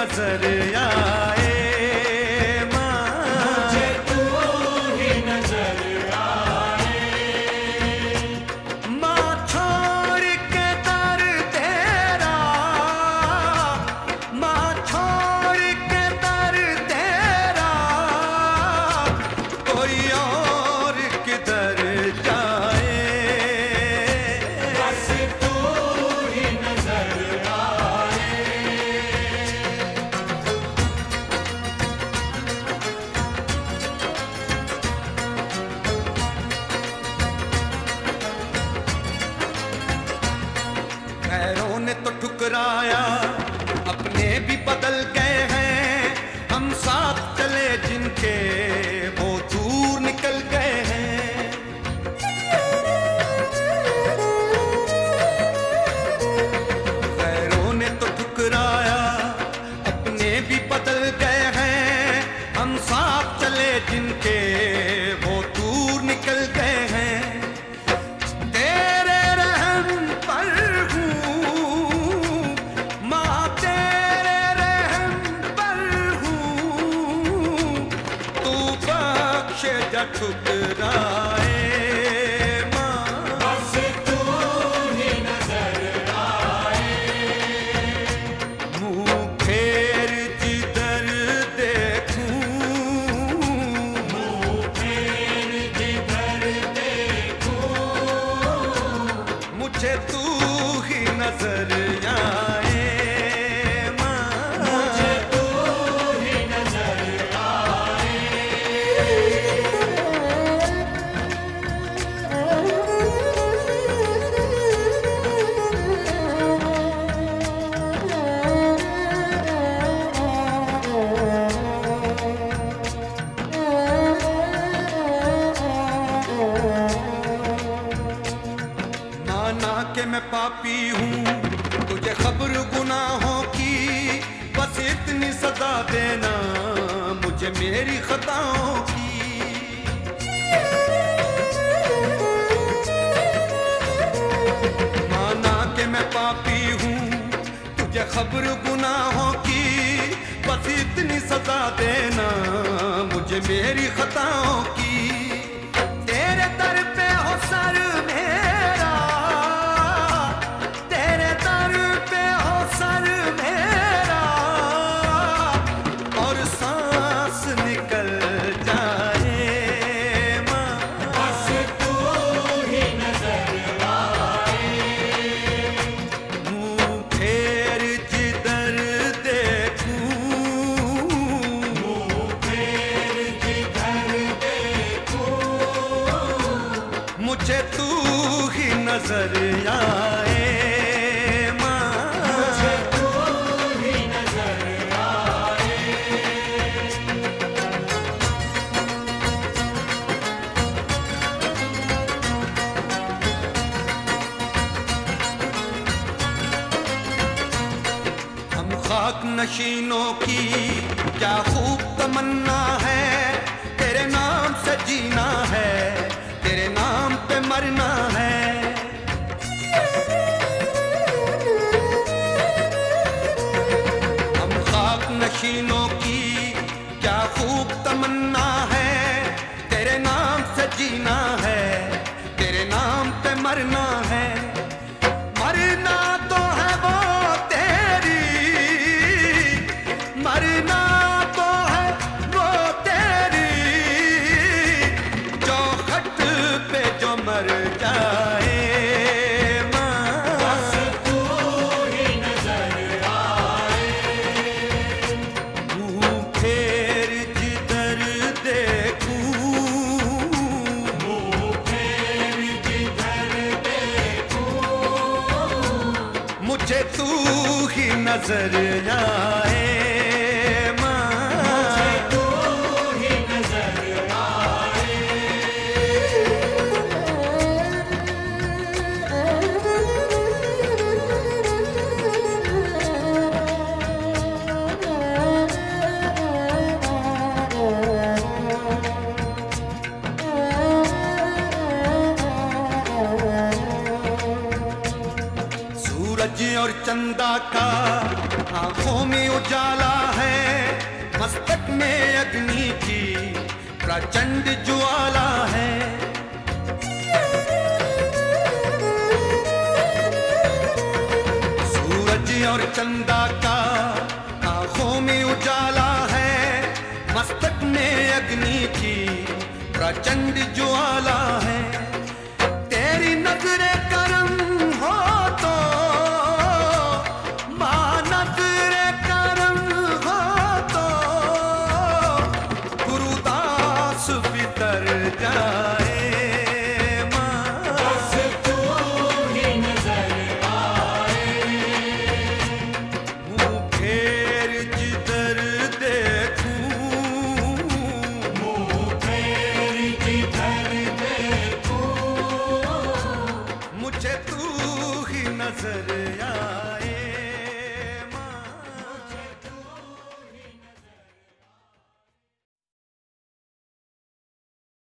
नजर आए माँ, मुझे तू ही नजर आए। माँ छोड़ के दर तेरा, माँ छोड़ के दर तेरा, कोई और किधर जाए। बस तू ही नजर आए। खैरों ने तो ठुकराया, अपने भी बदल गए हैं। हम साथ चले जिनके वो दूर निकल गए हैं। खैरों ने तो ठुकराया, अपने भी बदल गए हैं। हम साथ चले जिनके वो दूर निकल गए हैं। तेरे रहम पर हूँ माँ, तेरे रहम पर हूँ, तू बख्श जा ठुकराए माँ। बस तू ही नजर आए। मुँह फेर जिधर देखूं, मुँह फेर जिधर देखूं, मुझे तू ही नजर आए माँ। मुझे तू ही नजर आए। माना के मैं पापी हूँ, तुझे खबर गुनाहों की, बस इतनी सजा देना मुझे मेरी खताओं की। माना के मैं पापी हूँ, तुझे खबर गुनाहों की, बस इतनी सजा देना मुझे मेरी खताओं की। तेरे दर पे हो सर मेरा, तेरे दर पे हो सर मेरा, और सांस निकल जाए माँ। बस तू ही नजर आए। मुँह फेर जिधर देखूं, मुँह फेर जिधर देखूं, मुझे तू ही नजर आए माँ। मुझे तू ही नजर आए। हम खाक नशीनों की क्या खूब तमन्ना है, तेरे नाम से जीना है, तेरे नाम पे मरना है। हम खाक नशीनों की क्या खूब तमन्ना है, तेरे नाम से जीना है, तेरे नाम पे मरना है। मरना तो है वो तेरी, मरना तो है वो तेरी, जो खट पे जो मर जाए माँ। बस तू ही नजर आए। मुँह फेर जिधर देखूं, मुँह फेर जिधर देखूं, मुझे तू ही नजर आए माँ। मुझे तू ही नजर आए। और चंदा का आंखों में उजाला है, मस्तक में अग्नि की प्रचंड ज्वाला है। सूरज और चंदा